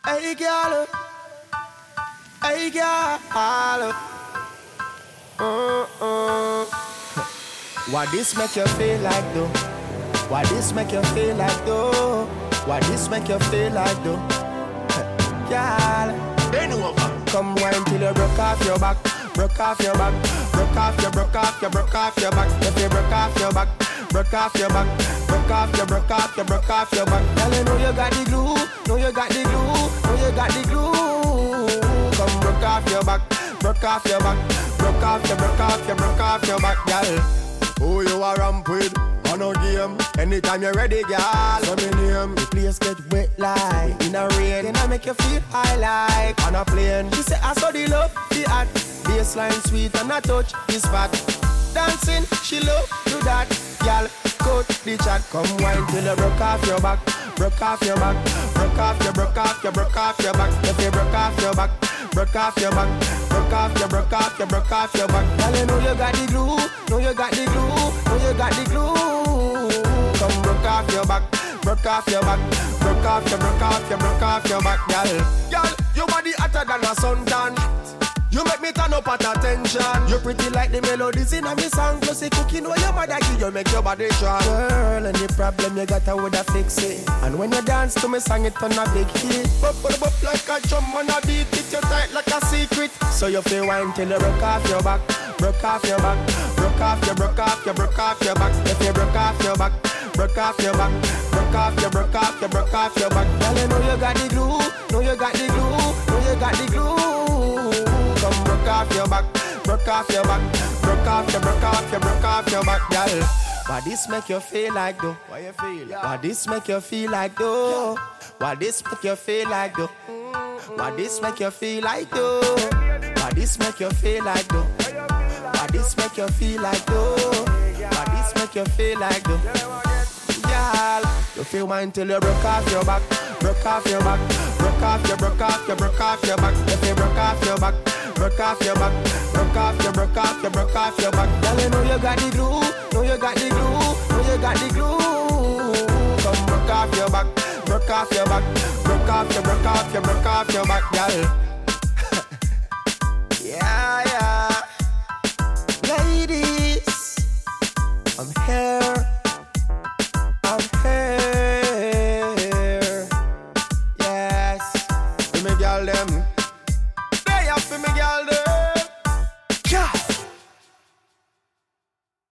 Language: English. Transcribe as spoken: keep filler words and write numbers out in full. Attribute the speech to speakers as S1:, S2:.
S1: Hey girl, hey girl. Uh-uh. What this make you feel like though? What this make you feel like though? What this make you feel like though? Girl,
S2: bend over.
S1: Come wine till you broke off your back, broke off your back, broke off your, broke off your, broke off your back. If you broke off your back, broke off your back, broke off your, broke off your, broke off your back. Girl, you know you got the glue, know you got the glue, know you got the glue. Come broke off your back, broke off your back, broke off your, broke off your, broke off your back, girl. Who you are ramp with? On a game. Anytime you're ready, girl. So me name. The place get wet like in a rain. Then I make you feel high like on a plane. She say I saw the love, the art. Baseline sweet and I touch is fat. Dancing, she love do that. Girl, cut the chat. Come wine till you broke off your back. Broke off your back. Broke off your, broke off your, broke off your back. If you broke off your back, broke off your back. Broke off your, broke off your, broke off your back. Girl, you know you got the glue. Know you got the glue. Know you got the glue. Come broke off your back. Broke off your back. Broke off your, broke off your, broke off your back, girl. Girl, your body hotter than a suntan. You make me turn up at attention. You pretty like the melodies in a me song. Plus the cooking where your mother give you make your body strong. Girl, any problem you got I woulda fix it. And when you dance to me song it on a big hit. Bop bop bop like a drum on a beat. It you tight like a secret. So you feel wine till you broke off your back. Broke off your back. Broke off your, broke off your, broke off your back. If you broke off your back, broke off your back. Broke off your, broke off your, broke off your back. Girl, you know you got the glue. Know you got the glue. Know you got the glue. Come broke off your back, broke off your back, broke off your, broke off your, broke off your back, girl. What this make you feel like though?
S2: What you feel? Yeah.
S1: What this make you feel like though? What this make you feel like though? What this make you feel like though? What this make you feel like though? What this make you feel like though? What this make you feel like though? Girl, you feel mine till you broke off your back, broke off your back, broke off your, broke off your, broke off your back. If you broke off your back, broke off your back, broke off your, broke off your, broke off your back. Girl, you know you got the glue, know you got the glue, know you got the glue. Come broke off your back, broke off your back, broke off your, broke off your, broke off your back, girl. Yeah, yeah. Ladies, I'm here.